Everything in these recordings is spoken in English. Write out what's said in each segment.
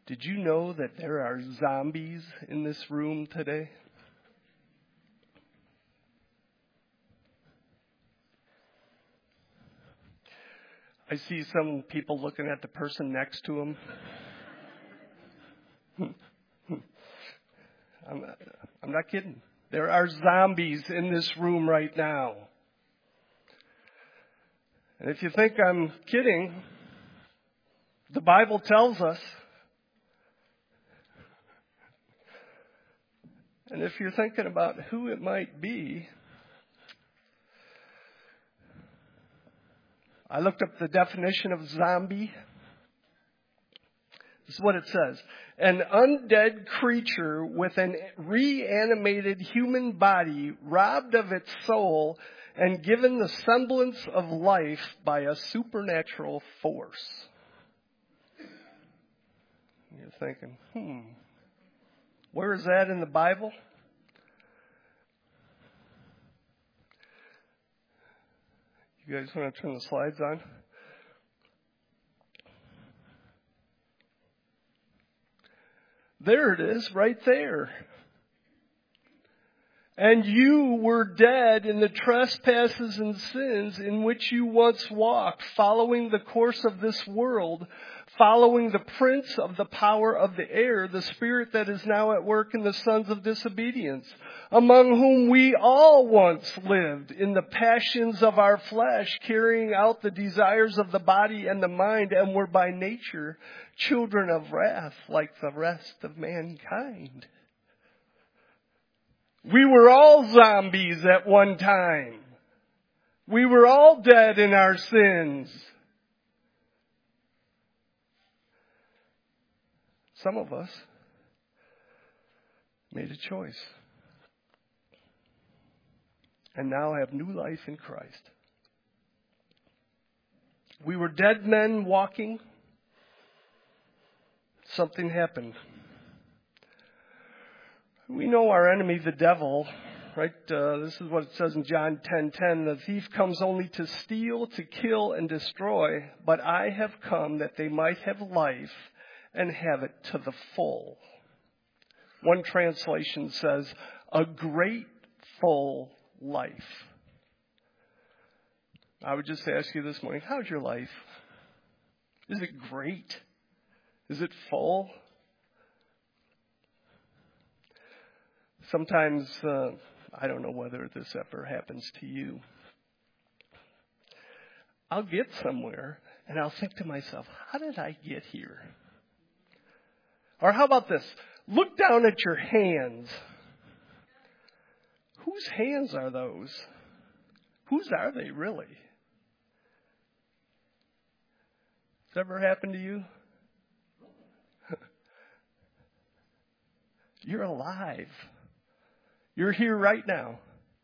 Did you know that there are zombies in this room today? I see some people looking at the person next to them. I'm not kidding. There are zombies in this room right now. And if you think I'm kidding, the Bible tells us. And if you're thinking about who it might be, I looked up the definition of zombie. This is what it says. An undead creature with an reanimated human body, robbed of its soul, and given the semblance of life by a supernatural force. You're thinking, where is that in the Bible? You guys want to turn the slides on? There it is, right there. And you were dead in the trespasses and sins in which you once walked, following the course of this world, following the prince of the power of the air, the spirit that is now at work in the sons of disobedience, among whom we all once lived in the passions of our flesh, carrying out the desires of the body and the mind, and were by nature children of wrath like the rest of mankind. We were all zombies at one time. We were all dead in our sins. Some of us made a choice and now have new life in Christ. We were dead men walking. Something happened. We know our enemy, the devil, right? This is what it says in John 10:10. The thief comes only to steal, to kill, and destroy. But I have come that they might have life and have it to the full. One translation says, a great full life. I would just ask you this morning, how's your life? Is it great? Is it full? Sometimes, I don't know whether this ever happens to you. I'll get somewhere and I'll think to myself, how did I get here? Or how about this? Look down at your hands. Whose hands are those? Whose are they really? Has that ever happened to you? You're alive. You're here right now.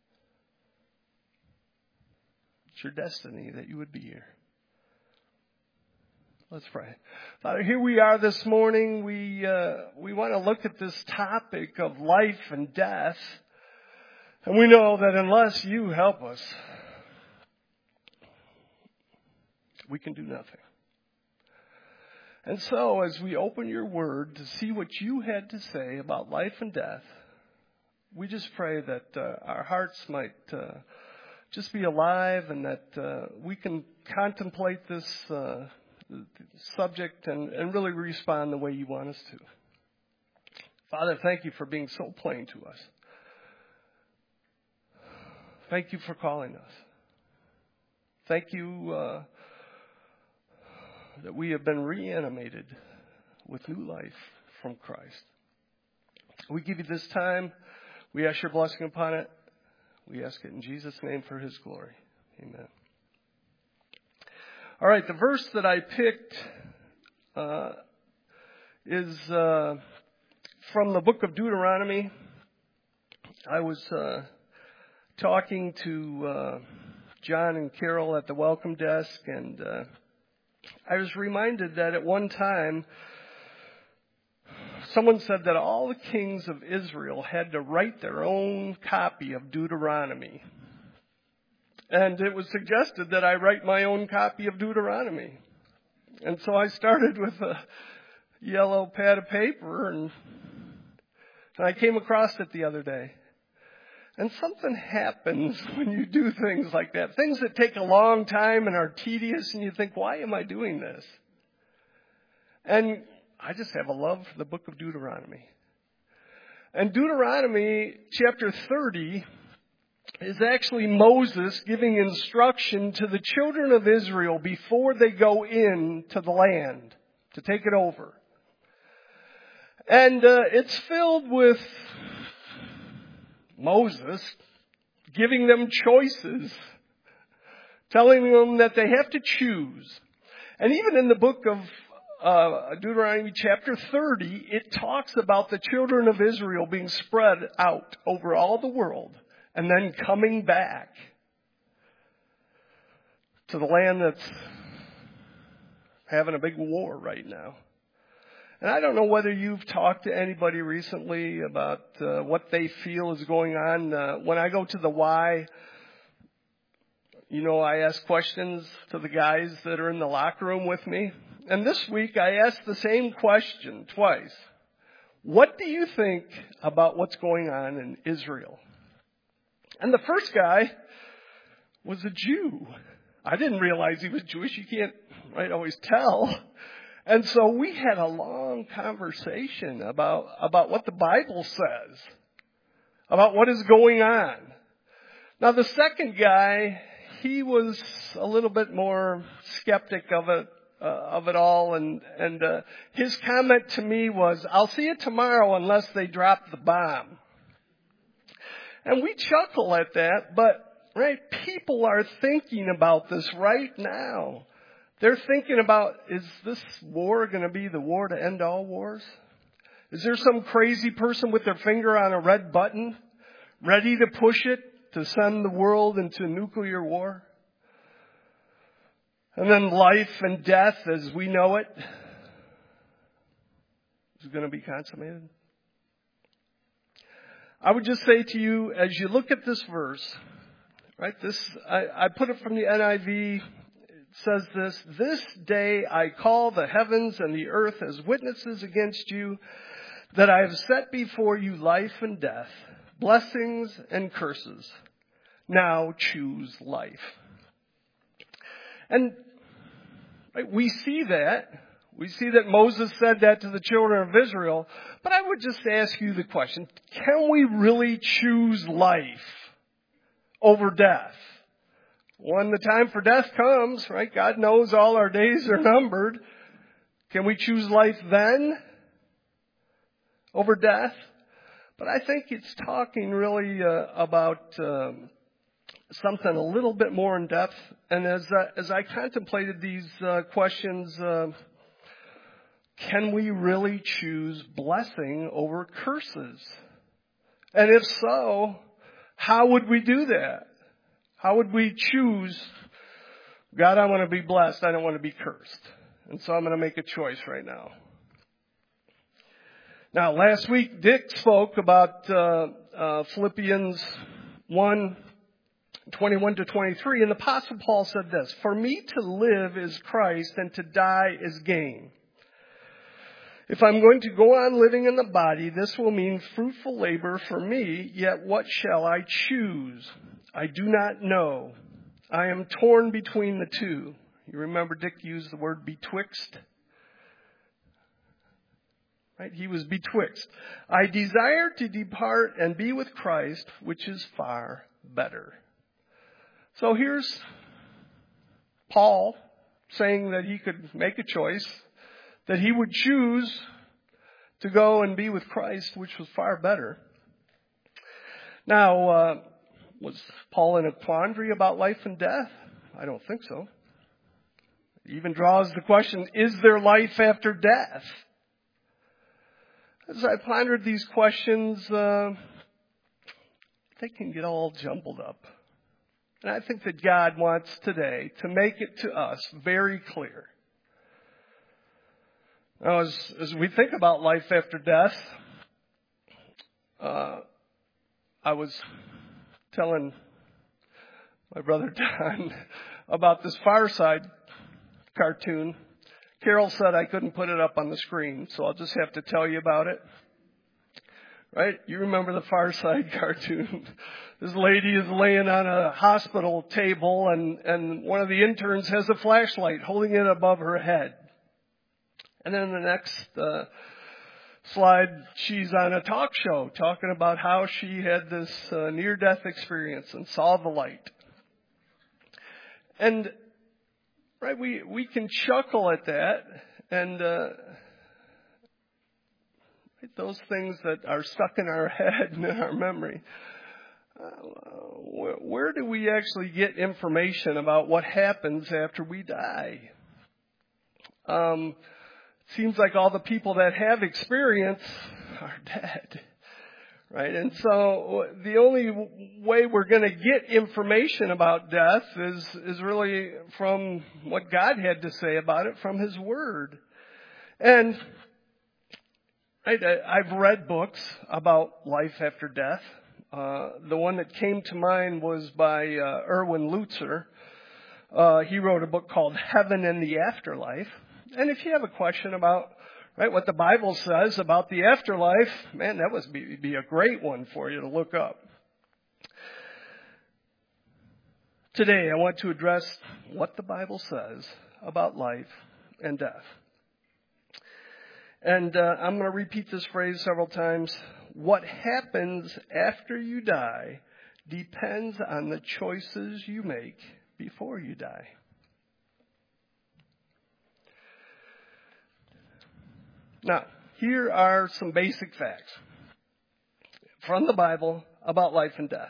It's your destiny that you would be here. Let's pray. Father, here we are this morning. We want to look at this topic of life and death. And we know that unless you help us, we can do nothing. And so as we open your word to see what you had to say about life and death, we just pray that our hearts might just be alive and that we can contemplate this subject and really respond the way you want us to. Father, thank you for being so plain to us. Thank you for calling us. Thank you that we have been reanimated with new life from Christ. We give you this time. We ask your blessing upon it. We ask it in Jesus' name for his glory. Amen. All right, the verse that I picked is from the book of Deuteronomy. I was talking to John and Carol at the welcome desk, and I was reminded that at one time, someone said that all the kings of Israel had to write their own copy of Deuteronomy. And it was suggested that I write my own copy of Deuteronomy. And so I started with yellow pad of paper, and I came across it the other day. And something happens when you do things like that. Things that take a long time and are tedious, and you think, why am I doing this? And I just have a love for the book of Deuteronomy. And Deuteronomy chapter 30 is actually Moses giving instruction to the children of Israel before they go into the land to take it over. And it's filled with Moses giving them choices, telling them that they have to choose. And even in the book of Deuteronomy chapter 30, it talks about the children of Israel being spread out over all the world and then coming back to the land that's having a big war right now. And I don't know whether you've talked to anybody recently about what they feel is going on. When I go to the Y, I ask questions to the guys that are in the locker room with me. And this week I asked the same question twice. What do you think about what's going on in Israel? And the first guy was a Jew. I didn't realize he was Jewish. You can't always tell. And so we had a long conversation about what the Bible says, about what is going on. Now the second guy, he was a little bit more skeptic of it all, and his comment to me was, "I'll see you tomorrow unless they drop the bomb." And we chuckle at that, but people are thinking about this right now. They're thinking about, is this war going to be the war to end all wars? Is there some crazy person with their finger on a red button, ready to push it to send the world into nuclear war? And then life and death as we know it is going to be consummated. I would just say to you, as you look at this verse, I put it from the NIV. Says this day I call the heavens and the earth as witnesses against you that I have set before you life and death, blessings and curses. Now choose life. And we see that. We see that Moses said that to the children of Israel. But I would just ask you the question, can we really choose life over death? When the time for death comes, God knows all our days are numbered. Can we choose life then over death? But I think it's talking really about something a little bit more in depth. And as I contemplated these questions, can we really choose blessing over curses? And if so, how would we do that? How would we choose, God, I want to be blessed, I don't want to be cursed. And so I'm going to make a choice right now. Now, last week, Dick spoke about Philippians 1:21-23, and the Apostle Paul said this, "For me to live is Christ, and to die is gain. If I'm going to go on living in the body, this will mean fruitful labor for me, yet what shall I choose? I do not know. I am torn between the two." You remember Dick used the word betwixt? He was betwixt. "I desire to depart and be with Christ, which is far better." So here's Paul saying that he could make a choice, that he would choose to go and be with Christ, which was far better. Now, was Paul in a quandary about life and death? I don't think so. He even draws the question, is there life after death? As I pondered these questions, they can get all jumbled up. And I think that God wants today to make it to us very clear. Now, as we think about life after death, I was telling my brother Don about this Fireside cartoon Carol said I couldn't put it up on the screen, so I'll just have to tell you about it. Right? You remember the Far Side cartoon. This lady is laying on a hospital table and one of the interns has a flashlight holding it above her head. And then the next slide, she's on a talk show talking about how she had this near-death experience and saw the light. And right, we can chuckle at that, and those things that are stuck in our head and in our memory. Where do we actually get information about what happens after we die? Seems like all the people that have experience are dead, right? And so the only way we're going to get information about death is really from what God had to say about it from His Word. And I've read books about life after death. The one that came to mind was by Erwin Lutzer. He wrote a book called Heaven and the Afterlife. And if you have a question about what the Bible says about the afterlife, man, that would be a great one for you to look up. Today, I want to address what the Bible says about life and death. And I'm going to repeat this phrase several times. What happens after you die depends on the choices you make before you die. Now, here are some basic facts from the Bible about life and death.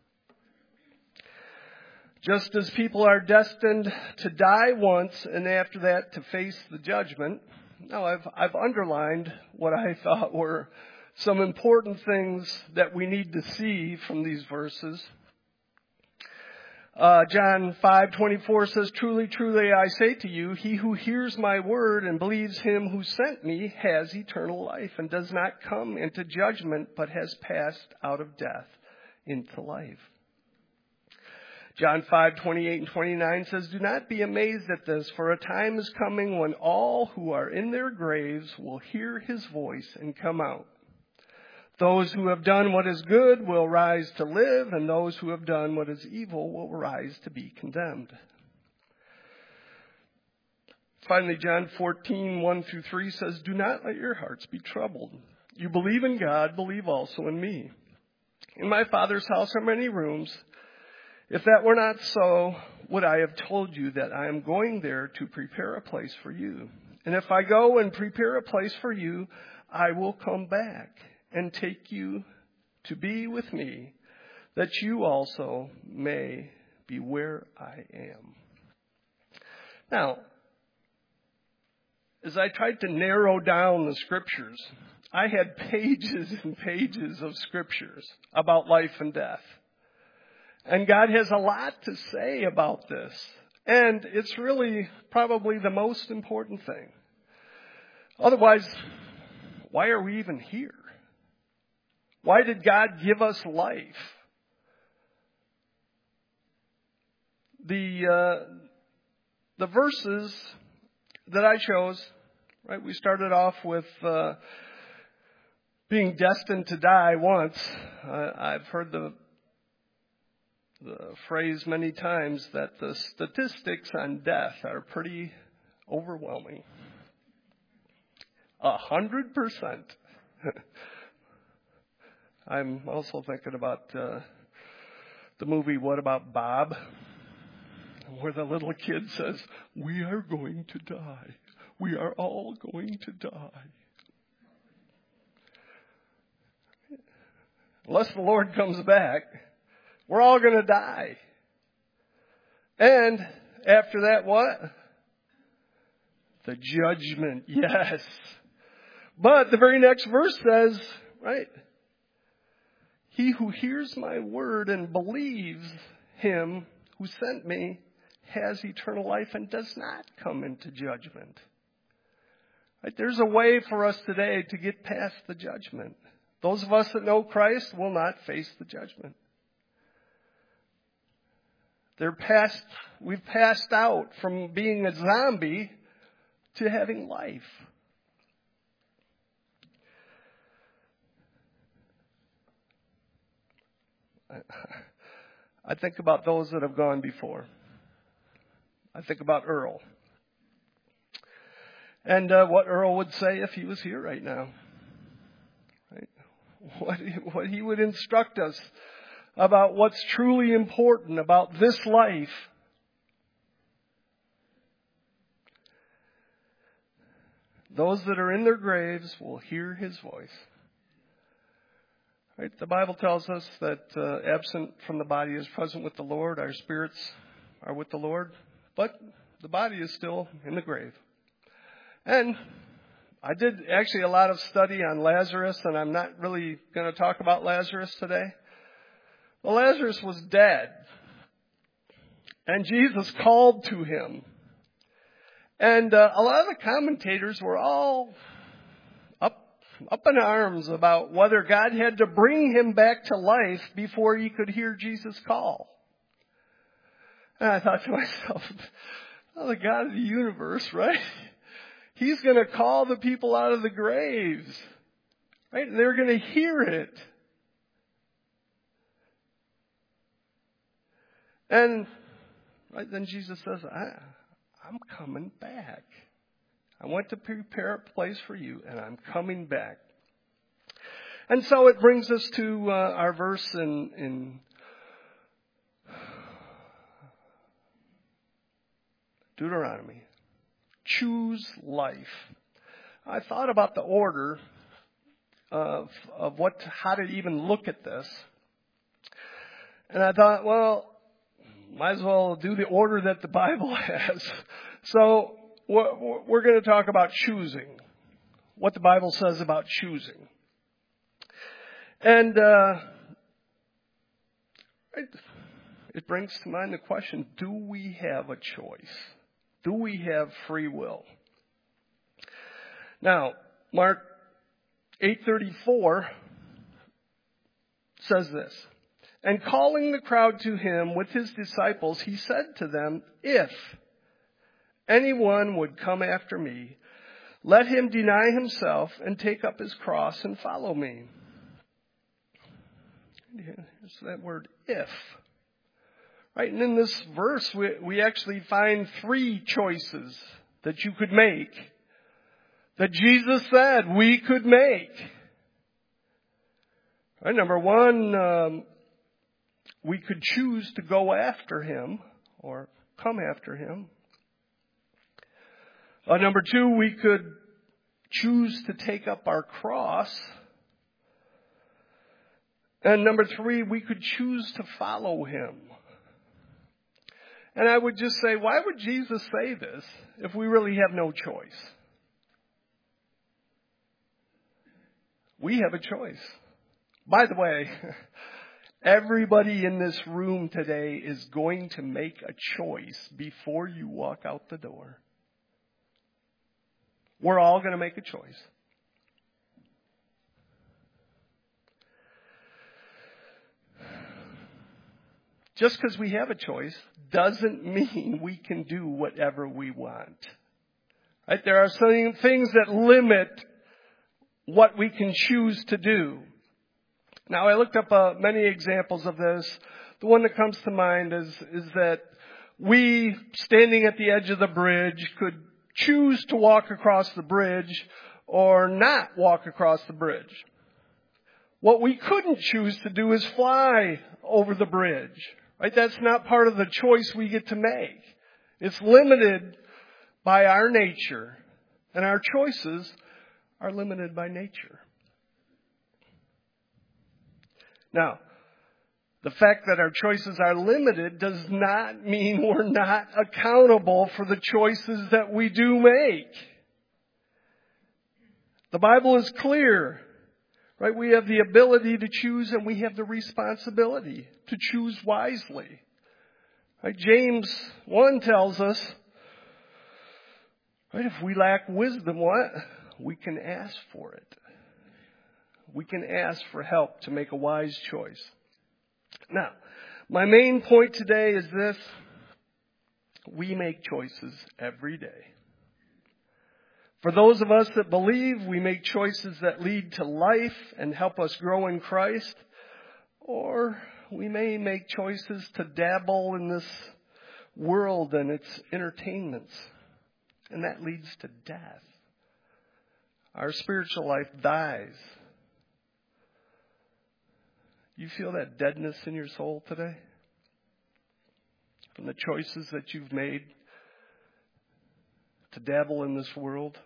Just as people are destined to die once and after that to face the judgment, now I've underlined what I thought were some important things that we need to see from these verses. John 5:24 says, "Truly, truly, I say to you, he who hears my word and believes him who sent me has eternal life and does not come into judgment, but has passed out of death into life." John 5:28 and 29 says, "Do not be amazed at this, for a time is coming when all who are in their graves will hear his voice and come out. Those who have done what is good will rise to live, and those who have done what is evil will rise to be condemned." Finally, John 14:1-3 says, "Do not let your hearts be troubled. You believe in God, believe also in me. In my Father's house are many rooms. If that were not so, would I have told you that I am going there to prepare a place for you? And if I go and prepare a place for you, I will come back and take you to be with me, that you also may be where I am." Now, as I tried to narrow down the scriptures, I had pages and pages of scriptures about life and death. And God has a lot to say about this. And it's really probably the most important thing. Otherwise, why are we even here? Why did God give us life? The verses that I chose, right? We started off with being destined to die once. I've heard the phrase many times that the statistics on death are pretty overwhelming. 100%. I'm also thinking about the movie What About Bob, where the little kid says, "We are going to die. We are all going to die." Unless the Lord comes back, we're all going to die. And after that, what? The judgment, yes. But the very next verse says, right? "He who hears my word and believes him who sent me has eternal life and does not come into judgment." Right? There's a way for us today to get past the judgment. Those of us that know Christ will not face the judgment. We've passed out from being a zombie to having life. I think about those that have gone before. I think about Earl. And what Earl would say if he was here right now. Right? What he would instruct us about what's truly important about this life. Those that are in their graves will hear his voice. Right? The Bible tells us that absent from the body is present with the Lord. Our spirits are with the Lord. But the body is still in the grave. And I did actually a lot of study on Lazarus, and I'm not really going to talk about Lazarus today. Well, Lazarus was dead. And Jesus called to him. And a lot of the commentators were all up in arms about whether God had to bring him back to life before he could hear Jesus call. And I thought to myself, oh, the God of the universe, right? He's going to call the people out of the graves, right? And they're going to hear it. And right then Jesus says, I'm coming back. I went to prepare a place for you, and I'm coming back. And so it brings us to our verse in Deuteronomy. Choose life. I thought about the order of how to even look at this. And I thought, well, might as well do the order that the Bible has. So we're going to talk about choosing, what the Bible says about choosing. And it brings to mind the question, do we have a choice? Do we have free will? Now, Mark 8:34 says this. And calling the crowd to him with his disciples, he said to them, if anyone would come after me, let him deny himself and take up his cross and follow me. Here's that word, if. Right, and in this verse, we actually find three choices that you could make, that Jesus said we could make. Right, number one, we could choose to go after him or come after him. Number two, we could choose to take up our cross. And number three, we could choose to follow him. And I would just say, why would Jesus say this if we really have no choice? We have a choice. By the way, everybody in this room today is going to make a choice before you walk out the door. We're all going to make a choice. Just because we have a choice doesn't mean we can do whatever we want. Right? There are some things that limit what we can choose to do. Now, I looked up many examples of this. The one that comes to mind is that we, standing at the edge of the bridge, could choose to walk across the bridge or not walk across the bridge. What we couldn't choose to do is fly over the bridge. Right? That's not part of the choice we get to make. It's limited by our nature, and our choices are limited by nature. Now, the fact that our choices are limited does not mean we're not accountable for the choices that we do make. The Bible is clear. Right? We have the ability to choose, and we have the responsibility to choose wisely. Right? James 1 tells us, right, if we lack wisdom, what? We can ask for it. We can ask for help to make a wise choice. Now, my main point today is this. We make choices every day. For those of us that believe, we make choices that lead to life and help us grow in Christ. Or we may make choices to dabble in this world and its entertainments. And that leads to death. Our spiritual life dies. You feel that deadness in your soul today? From the choices that you've made to dabble in this world?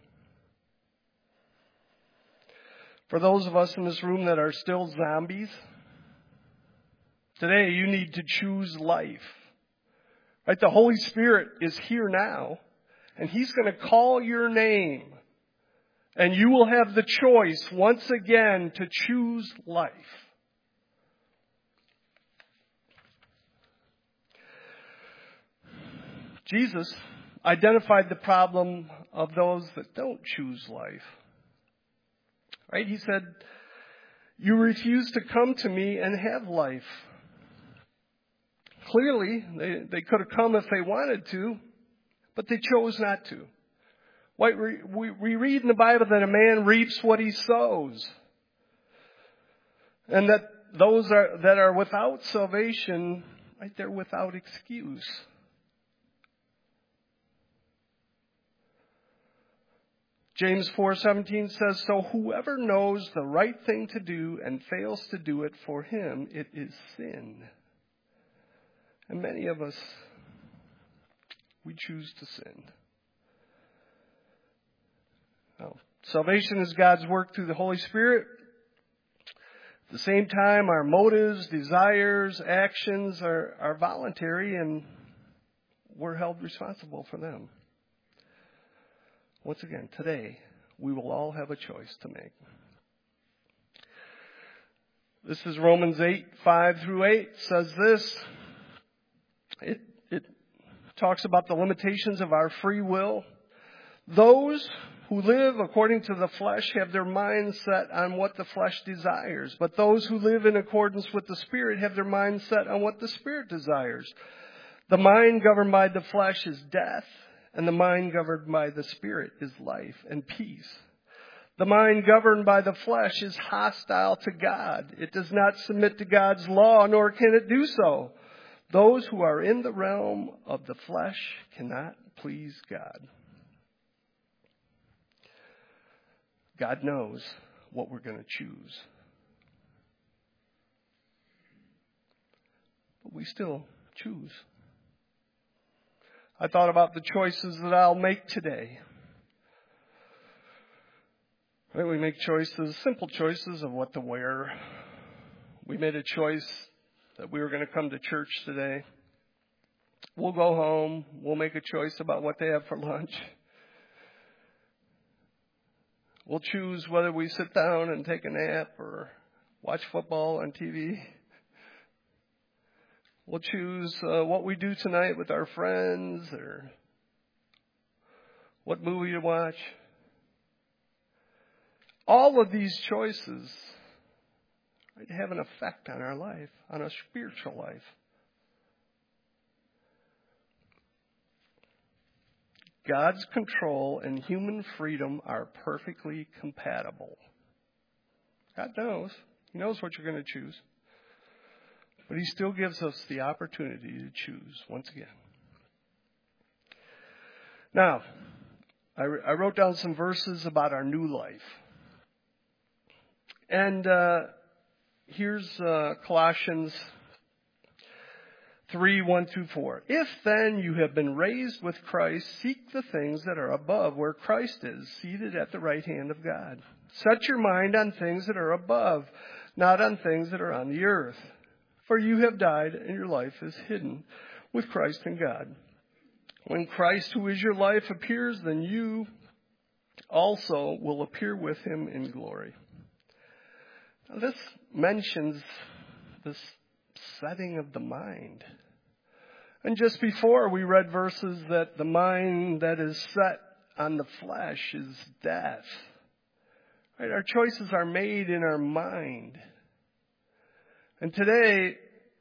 For those of us in this room that are still zombies, today you need to choose life. Right? The Holy Spirit is here now, and He's going to call your name. And you will have the choice once again to choose life. Jesus identified the problem of those that don't choose life. Right? He said, you refuse to come to me and have life. Clearly, they could have come if they wanted to, but they chose not to. We read in the Bible that a man reaps what he sows. And that those that are without salvation, right, they're without excuse. James 4:17 says, so whoever knows the right thing to do and fails to do it, for him it is sin. And many of us, we choose to sin. Now, salvation is God's work through the Holy Spirit. At the same time, our motives, desires, actions are voluntary, and we're held responsible for them. Once again, today, we will all have a choice to make. This is Romans 8:5-8 says this. It talks about the limitations of our free will. Those who live according to the flesh have their minds set on what the flesh desires. But those who live in accordance with the Spirit have their minds set on what the Spirit desires. The mind governed by the flesh is death, and the mind governed by the Spirit is life and peace. The mind governed by the flesh is hostile to God. It does not submit to God's law, nor can it do so. Those who are in the realm of the flesh cannot please God. God knows what we're going to choose. But we still choose. I thought about the choices that I'll make today. Right, we make choices, simple choices of what to wear. We made a choice that we were going to come to church today. We'll go home. We'll make a choice about what they have for lunch. We'll choose whether we sit down and take a nap or watch football on TV. We'll choose what we do tonight with our friends or what movie to watch. All of these choices have an effect on our life, on our spiritual life. God's control and human freedom are perfectly compatible. God knows. He knows what you're going to choose. But He still gives us the opportunity to choose once again. Now, I wrote down some verses about our new life. And here's Colossians 3:1-4. If then you have been raised with Christ, seek the things that are above, where Christ is, seated at the right hand of God. Set your mind on things that are above, not on things that are on the earth. For you have died, and your life is hidden with Christ in God. When Christ, who is your life, appears, then you also will appear with Him in glory. Now, this mentions this setting of the mind. And just before we read verses that the mind that is set on the flesh is death. Right? Our choices are made in our mind. And today,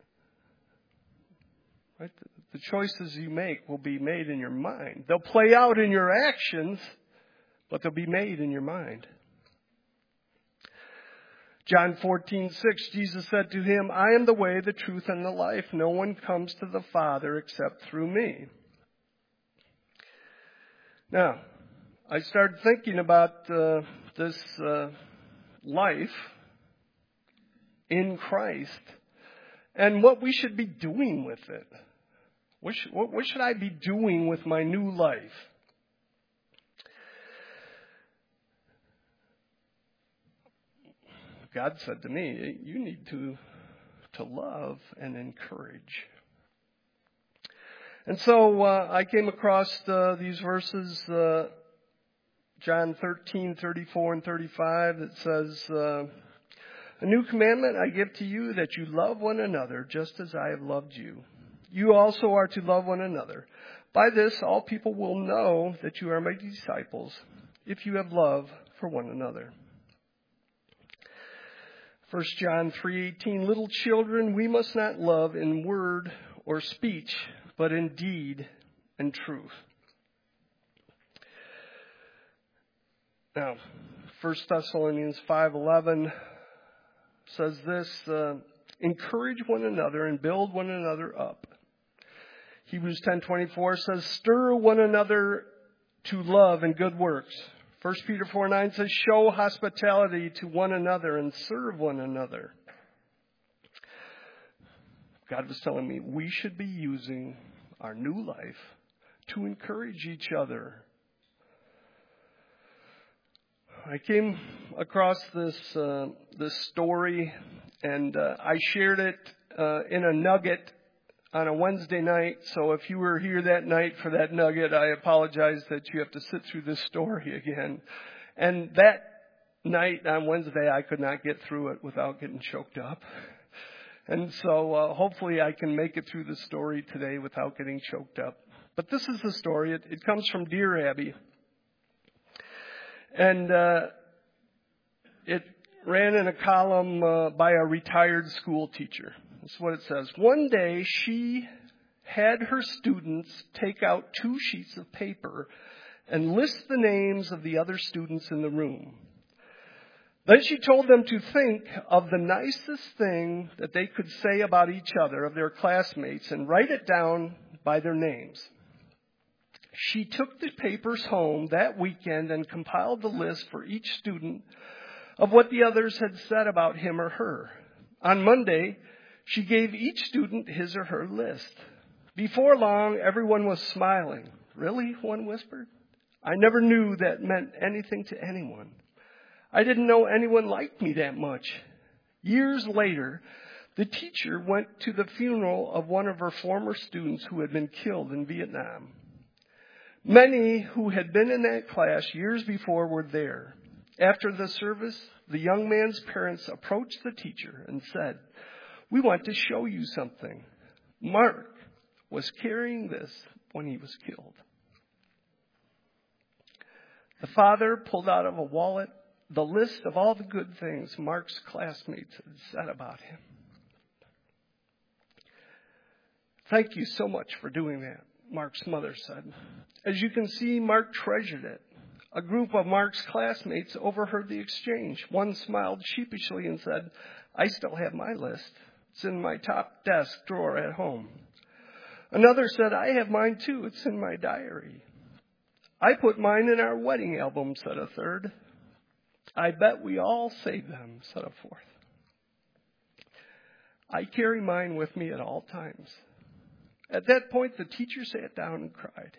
right, the choices you make will be made in your mind. They'll play out in your actions, but they'll be made in your mind. John 14:6, Jesus said to him, I am the way, the truth, and the life. No one comes to the Father except through me. Now, I started thinking about this life in Christ and what we should be doing with it. What should I be doing with my new life? God said to me, you need to love and encourage. And so I came across these verses, John 13:34 and 35, that says, a new commandment I give to you, that you love one another just as I have loved you. You also are to love one another. By this, all people will know that you are my disciples, if you have love for one another. 1 John 3:18, little children, we must not love in word or speech, but in deed and truth. Now, 1 Thessalonians 5:11 says this, encourage one another and build one another up. Hebrews 10:24 says, stir one another to love and good works. 1 Peter 4:9 says, show hospitality to one another and serve one another. God was telling me we should be using our new life to encourage each other. I came across this story, and I shared it in a nugget on a Wednesday night. So if you were here that night for that nugget, I apologize that you have to sit through this story again. And that night on Wednesday, I could not get through it without getting choked up. And so hopefully I can make it through the story today without getting choked up. But this is the story. It comes from Dear Abby. And it ran in a column by a retired school teacher. That's what it says. One day she had her students take out 2 sheets of paper and list the names of the other students in the room. Then she told them to think of the nicest thing that they could say about each other, of their classmates, and write it down by their names. She took the papers home that weekend and compiled the list for each student of what the others had said about him or her. On Monday, she gave each student his or her list. Before long, everyone was smiling. Really? One whispered. I never knew that meant anything to anyone. I didn't know anyone liked me that much. Years later, the teacher went to the funeral of one of her former students who had been killed in Vietnam. Many who had been in that class years before were there. After the service, the young man's parents approached the teacher and said, we want to show you something. Mark was carrying this when he was killed. The father pulled out of a wallet the list of all the good things Mark's classmates had said about him. Thank you so much for doing that, Mark's mother said. As you can see, Mark treasured it. A group of Mark's classmates overheard the exchange. One smiled sheepishly and said, I still have my list. It's in my top desk drawer at home. Another said, I have mine too. It's in my diary. I put mine in our wedding album, said a third. I bet we all save them, said a fourth. I carry mine with me at all times. At that point, the teacher sat down and cried.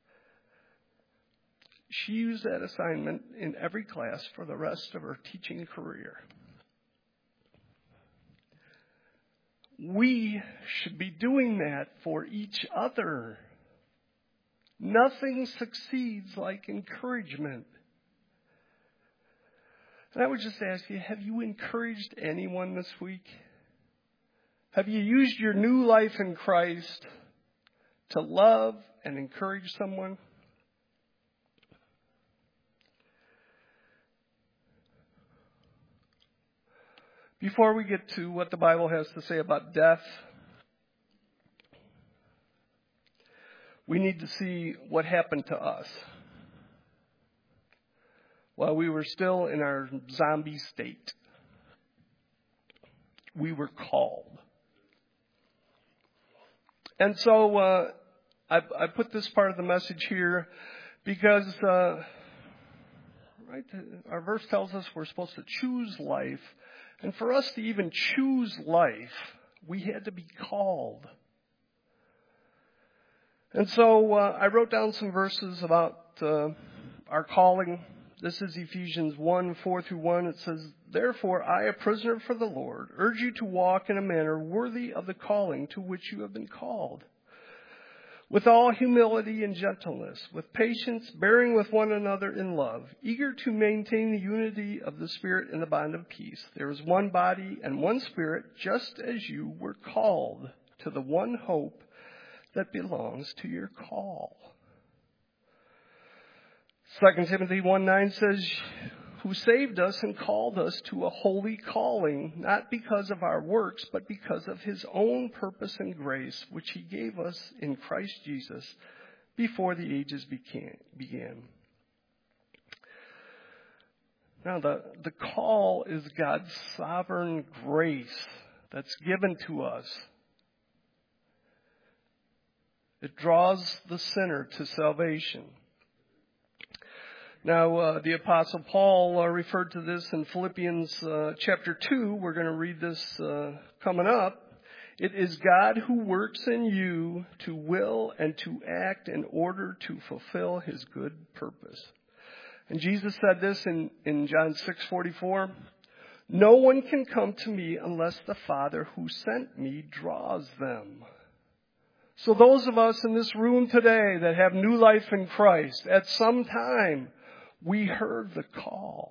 She used that assignment in every class for the rest of her teaching career. We should be doing that for each other. Nothing succeeds like encouragement. And I would just ask you, have you encouraged anyone this week? Have you used your new life in Christ to love and encourage someone? Before we get to what the Bible has to say about death, we need to see what happened to us. while we were still in our zombie state. We were called. And so I put this part of the message here because our verse tells us we're supposed to choose life. And for us to even choose life, we had to be called. And so I wrote down some verses about our calling. This is Ephesians 1:4-1. It says, "Therefore I, a prisoner for the Lord, urge you to walk in a manner worthy of the calling to which you have been called, with all humility and gentleness, with patience, bearing with one another in love, eager to maintain the unity of the Spirit in the bond of peace. There is one body and one Spirit, just as you were called to the one hope that belongs to your call." 2 Timothy 1:9 says, "Who saved us and called us to a holy calling, not because of our works, but because of his own purpose and grace, which he gave us in Christ Jesus before the ages began." Now, the call is God's sovereign grace that's given to us. It draws the sinner to salvation. Now, the Apostle Paul referred to this in Philippians chapter 2. We're going to read this coming up. "It is God who works in you to will and to act in order to fulfill his good purpose." And Jesus said this in John 6:44. "No one can come to me unless the Father who sent me draws them." So those of us in this room today that have new life in Christ, at some time, we heard the call.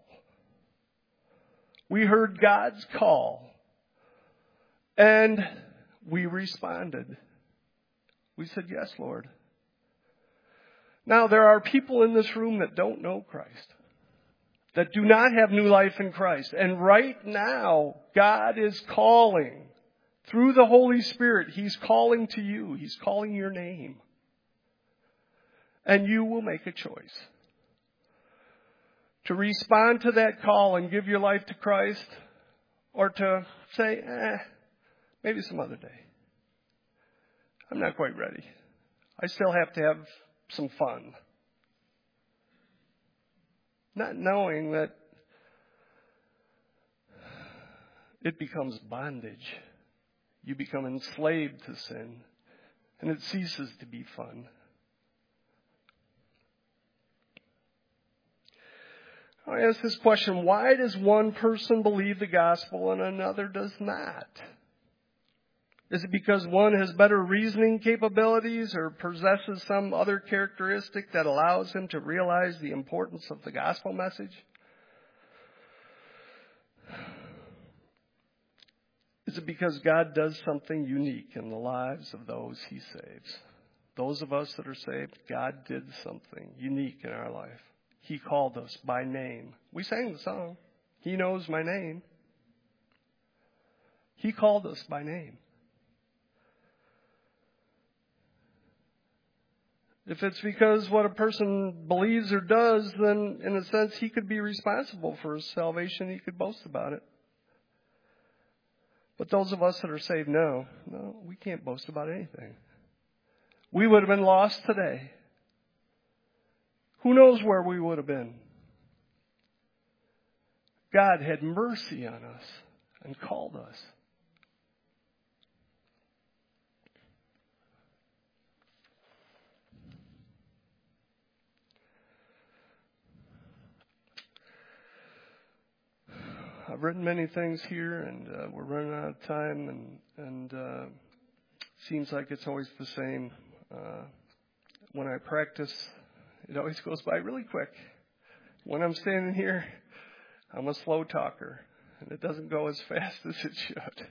We heard God's call. And we responded. We said, "Yes, Lord." Now, there are people in this room that don't know Christ, that do not have new life in Christ. And right now, God is calling. Through the Holy Spirit, he's calling to you. He's calling your name. And you will make a choice to respond to that call and give your life to Christ, or to say, maybe some other day. I'm not quite ready. I still have to have some fun. Not knowing that it becomes bondage. You become enslaved to sin, and it ceases to be fun. I ask this question: why does one person believe the gospel and another does not? Is it because one has better reasoning capabilities or possesses some other characteristic that allows him to realize the importance of the gospel message? Is it because God does something unique in the lives of those he saves? Those of us that are saved, God did something unique in our life. He called us by name. We sang the song, "He knows my name." He called us by name. If it's because what a person believes or does, then in a sense he could be responsible for his salvation. He could boast about it. But those of us that are saved, no, we can't boast about anything. We would have been lost today. Who knows where we would have been? God had mercy on us and called us. I've written many things here, and we're running out of time, and seems like it's always the same. When I practice, it always goes by really quick. When I'm standing here, I'm a slow talker, and it doesn't go as fast as it should.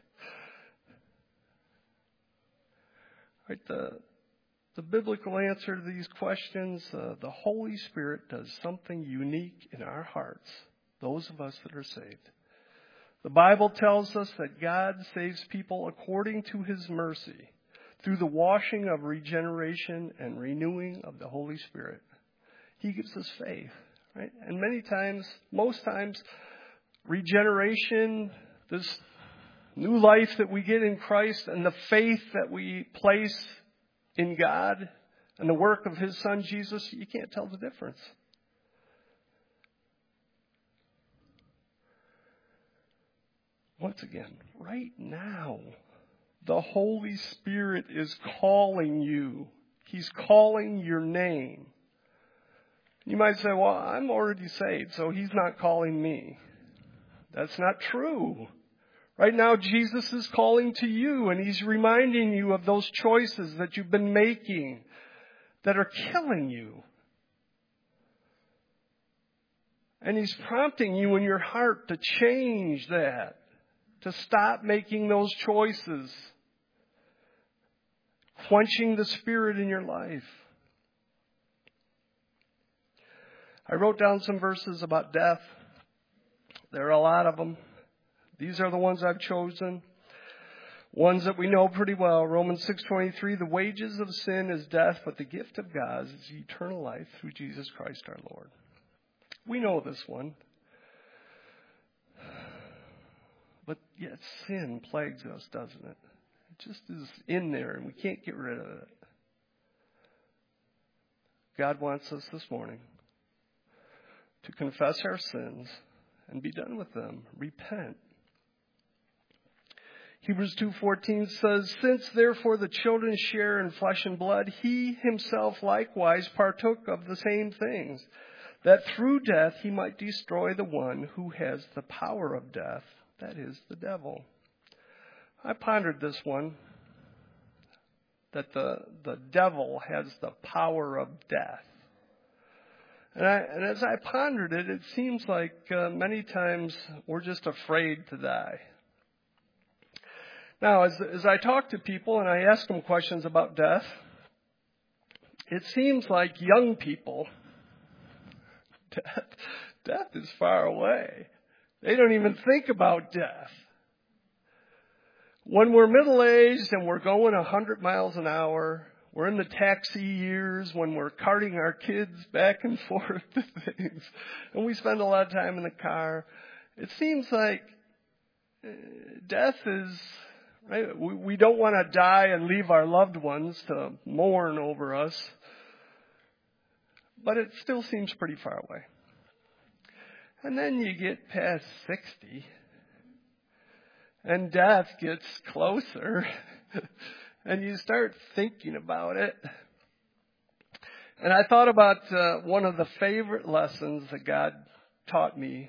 Right, the biblical answer to these questions, the Holy Spirit does something unique in our hearts, those of us that are saved. The Bible tells us that God saves people according to his mercy through the washing of regeneration and renewing of the Holy Spirit. He gives us faith, right? And most times, regeneration, this new life that we get in Christ and the faith that we place in God and the work of His Son Jesus, you can't tell the difference. Once again, right now, the Holy Spirit is calling you. He's calling your name. You might say, well, I'm already saved, so He's not calling me. That's not true. Right now, Jesus is calling to you, and He's reminding you of those choices that you've been making that are killing you. And He's prompting you in your heart to change that, to stop making those choices, quenching the Spirit in your life. I wrote down some verses about death. There are a lot of them. These are the ones I've chosen. Ones that we know pretty well. Romans 6:23, the wages of sin is death, but the gift of God is eternal life through Jesus Christ our Lord. We know this one. But yet sin plagues us, doesn't it? It just is in there and we can't get rid of it. God wants us this morning to confess our sins and be done with them. Repent. Hebrews 2:14 says, since therefore the children share in flesh and blood, He Himself likewise partook of the same things, that through death He might destroy the one who has the power of death, that is, the devil. I pondered this one, that the devil has the power of death. And as I pondered it, it seems like many times we're just afraid to die. Now, as I talk to people and I ask them questions about death, it seems like young people, death is far away. They don't even think about death. When we're middle-aged and we're going 100 miles an hour, we're in the taxi years when we're carting our kids back and forth to things, and we spend a lot of time in the car, it seems like death is, right? We don't want to die and leave our loved ones to mourn over us, but it still seems pretty far away. And then you get past 60, and death gets closer, and you start thinking about it. And I thought about one of the favorite lessons that God taught me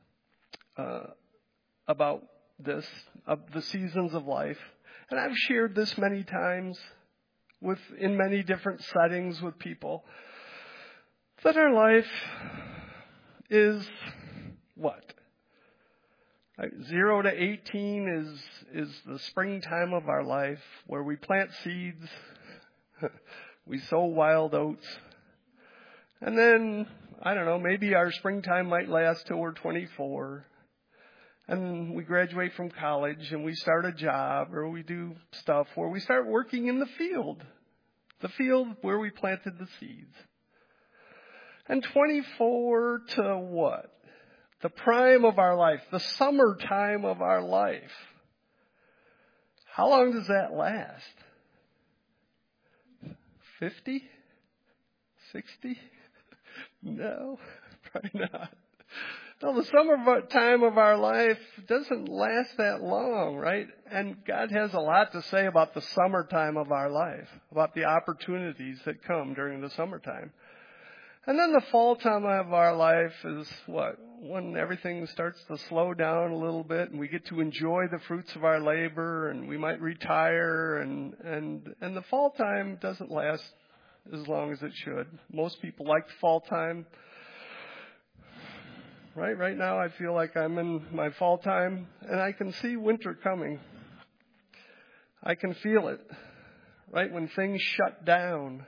about this, of the seasons of life. And I've shared this many times in many different settings with people, that our life is what? 0 to 18 is the springtime of our life, where we plant seeds, we sow wild oats, and then, I don't know, maybe our springtime might last till we're 24, and we graduate from college and we start a job, or we do stuff where we start working in the field where we planted the seeds. And 24 to what? The prime of our life, the summertime of our life. How long does that last? 50? 60? No, probably not. No, the summertime of our life doesn't last that long, right? And God has a lot to say about the summertime of our life, about the opportunities that come during the summertime. And then the fall time of our life is what? When everything starts to slow down a little bit and we get to enjoy the fruits of our labor, and we might retire, and the fall time doesn't last as long as it should. Most people like the fall time. Right now I feel like I'm in my fall time, and I can see winter coming. I can feel it, right? When things shut down.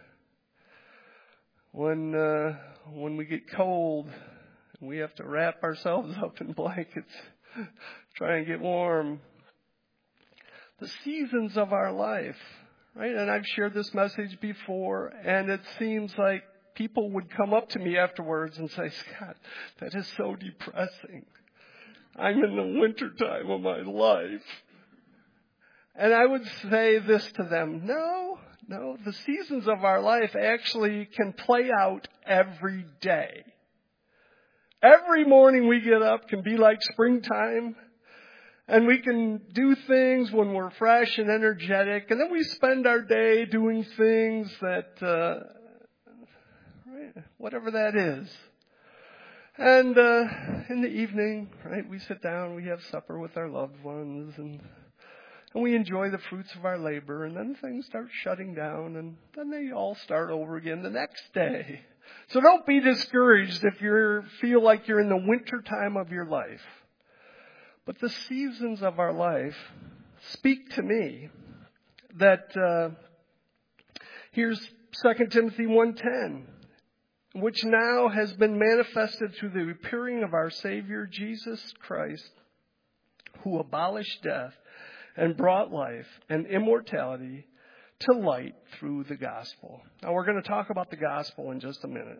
When we get cold, we have to wrap ourselves up in blankets, try and get warm. The seasons of our life, right? And I've shared this message before, and it seems like people would come up to me afterwards and say, Scott, that is so depressing. I'm in the wintertime of my life. And I would say this to them, no, the seasons of our life actually can play out every day. Every morning we get up can be like springtime, and we can do things when we're fresh and energetic, and then we spend our day doing things that, whatever that is. And in the evening, right, we sit down, we have supper with our loved ones, and we enjoy the fruits of our labor, and then things start shutting down, and then they all start over again the next day. So don't be discouraged if you feel like you're in the winter time of your life. But the seasons of our life speak to me that here's 2 Timothy 1:10, which now has been manifested through the appearing of our Savior Jesus Christ, who abolished death and brought life and immortality to light through the gospel. Now we're going to talk about the gospel in just a minute.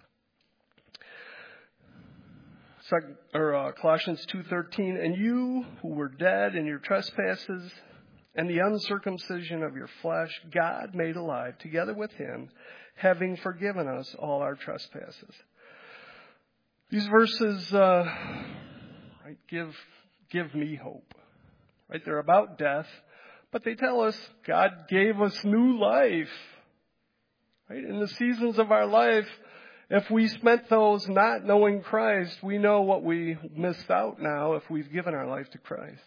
Colossians 2:13, and you who were dead in your trespasses and the uncircumcision of your flesh, God made alive together with him, having forgiven us all our trespasses. These verses give me hope. Right? They're about death, but they tell us God gave us new life. Right? In the seasons of our life, if we spent those not knowing Christ, we know what we missed out now if we've given our life to Christ.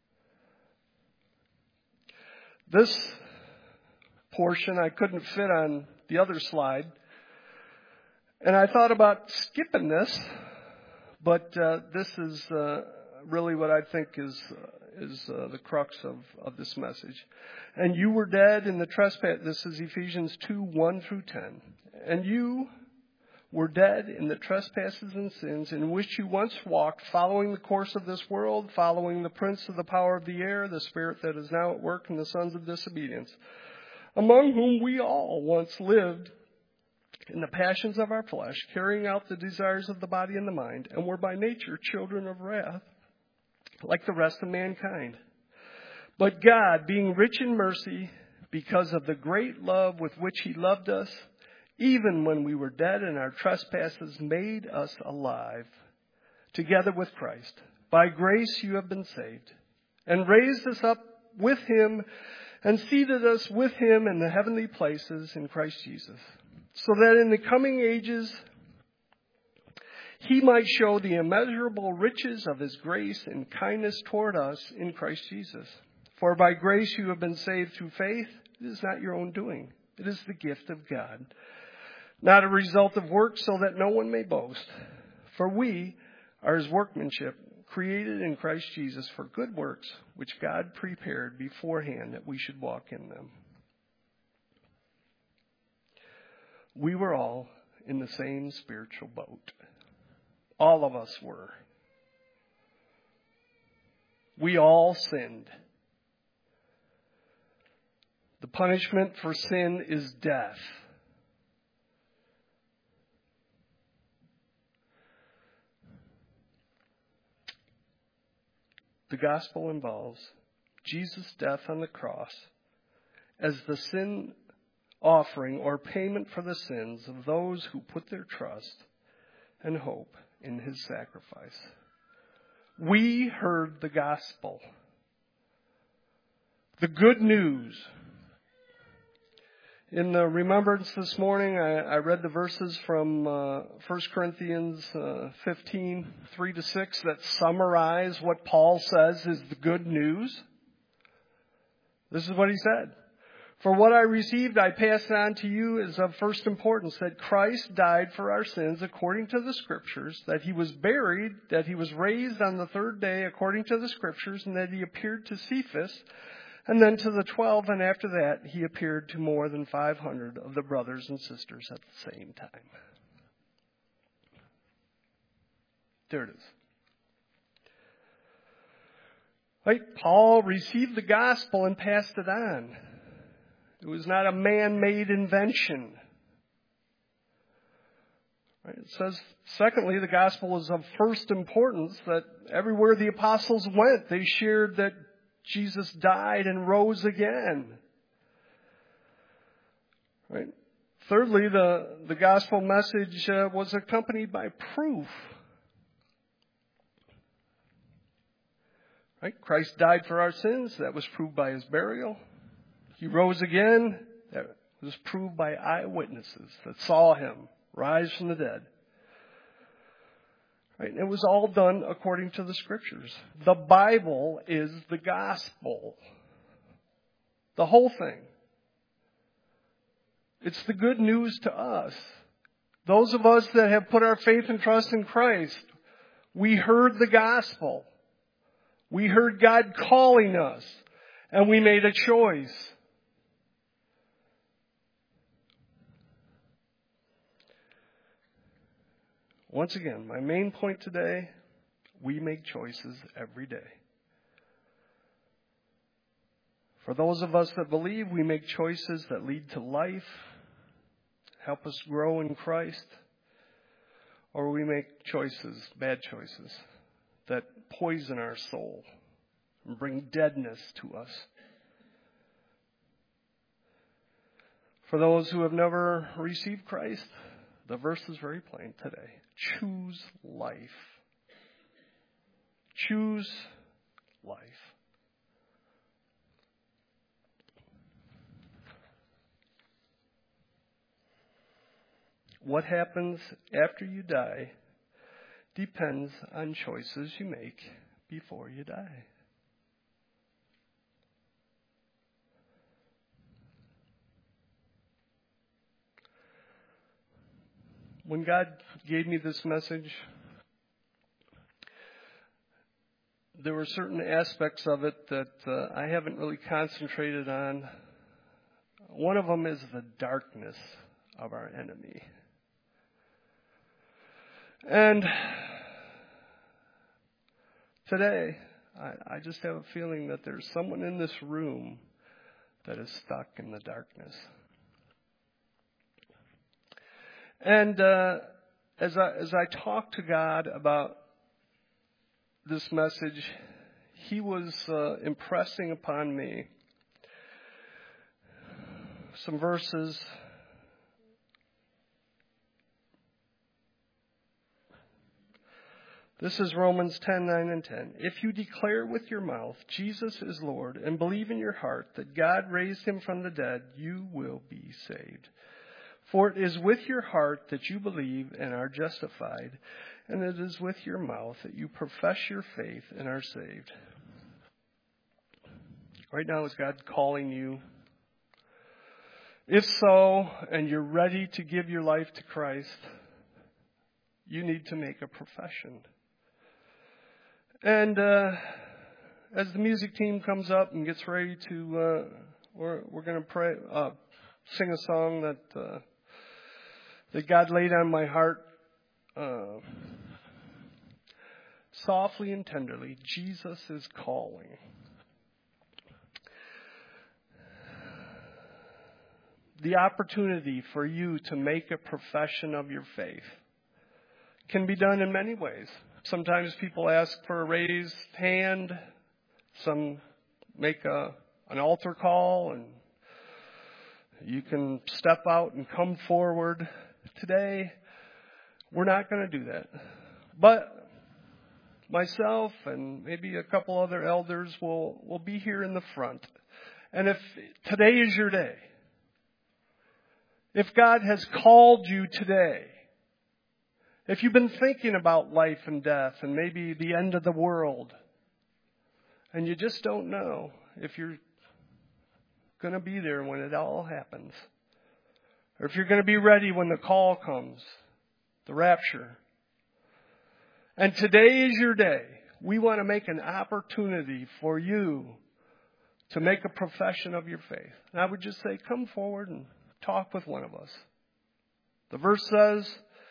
This portion I couldn't fit on the other slide, and I thought about skipping this, but this is really what I think is the crux of this message. And you were dead in the trespass. This is Ephesians 2:1-10. And you were dead in the trespasses and sins in which you once walked, following the course of this world, following the prince of the power of the air, the spirit that is now at work in the sons of disobedience, among whom we all once lived in the passions of our flesh, carrying out the desires of the body and the mind, and were by nature children of wrath, like the rest of mankind. But God, being rich in mercy, because of the great love with which he loved us, even when we were dead in our trespasses, made us alive together with Christ. By grace you have been saved, and raised us up with him, and seated us with him in the heavenly places in Christ Jesus, so that in the coming ages he might show the immeasurable riches of his grace and kindness toward us in Christ Jesus. For by grace you have been saved through faith. It is not your own doing. It is the gift of God, not a result of works, so that no one may boast. For we are his workmanship, created in Christ Jesus for good works, which God prepared beforehand that we should walk in them. We were all in the same spiritual boat. All of us were. We all sinned. The punishment for sin is death. The gospel involves Jesus' death on the cross as the sin offering or payment for the sins of those who put their trust and hope in his sacrifice. We heard the gospel, the good news. In the remembrance this morning, I read the verses from 1 Corinthians 15, 3-6 that summarize what Paul says is the good news. This is what he said. For what I received, I passed on to you as of first importance, that Christ died for our sins according to the Scriptures, that he was buried, that he was raised on the third day according to the Scriptures, and that he appeared to Cephas, and then to the 12, and after that he appeared to more than 500 of the brothers and sisters at the same time. There it is. Right? Paul received the gospel and passed it on. It was not a man-made invention. Right? It says, secondly, the gospel is of first importance, that everywhere the apostles went, they shared that Jesus died and rose again. Right? Thirdly, the gospel message was accompanied by proof. Right? Christ died for our sins. That was proved by his burial. He rose again. That was proved by eyewitnesses that saw him rise from the dead. Right? And it was all done according to the Scriptures. The Bible is the gospel. The whole thing. It's the good news to us. Those of us that have put our faith and trust in Christ, we heard the gospel. We heard God calling us, and we made a choice. Once again, my main point today, we make choices every day. For those of us that believe, we make choices that lead to life, help us grow in Christ, or we make choices, bad choices, that poison our soul and bring deadness to us. For those who have never received Christ, the verse is very plain today. Choose life. Choose life. What happens after you die depends on choices you make before you die. When God gave me this message, there were certain aspects of it that I haven't really concentrated on. One of them is the darkness of our enemy. And today, I just have a feeling that there's someone in this room that is stuck in the darkness. And as I talked to God about this message, He was impressing upon me some verses. This is Romans 10:9 and 10. If you declare with your mouth Jesus is Lord and believe in your heart that God raised him from the dead, you will be saved. For it is with your heart that you believe and are justified, and it is with your mouth that you profess your faith and are saved. Right now, is God calling you? If so, and you're ready to give your life to Christ, you need to make a profession. And as the music team comes up and gets ready to, we're going to pray, sing a song that God laid on my heart. Softly and tenderly, Jesus is calling. The opportunity for you to make a profession of your faith can be done in many ways. Sometimes people ask for a raised hand. Some make an altar call, and you can step out and come forward. Today, we're not going to do that. But myself and maybe a couple other elders will be here in the front. And if today is your day, if God has called you today, if you've been thinking about life and death and maybe the end of the world, and you just don't know if you're going to be there when it all happens, or if you're going to be ready when the call comes, the rapture. And today is your day. We want to make an opportunity for you to make a profession of your faith. And I would just say, come forward and talk with one of us. The verse says,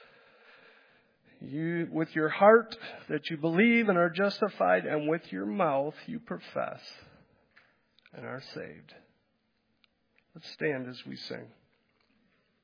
you, with your heart that you believe and are justified, and with your mouth you profess and are saved. Let's stand as we sing.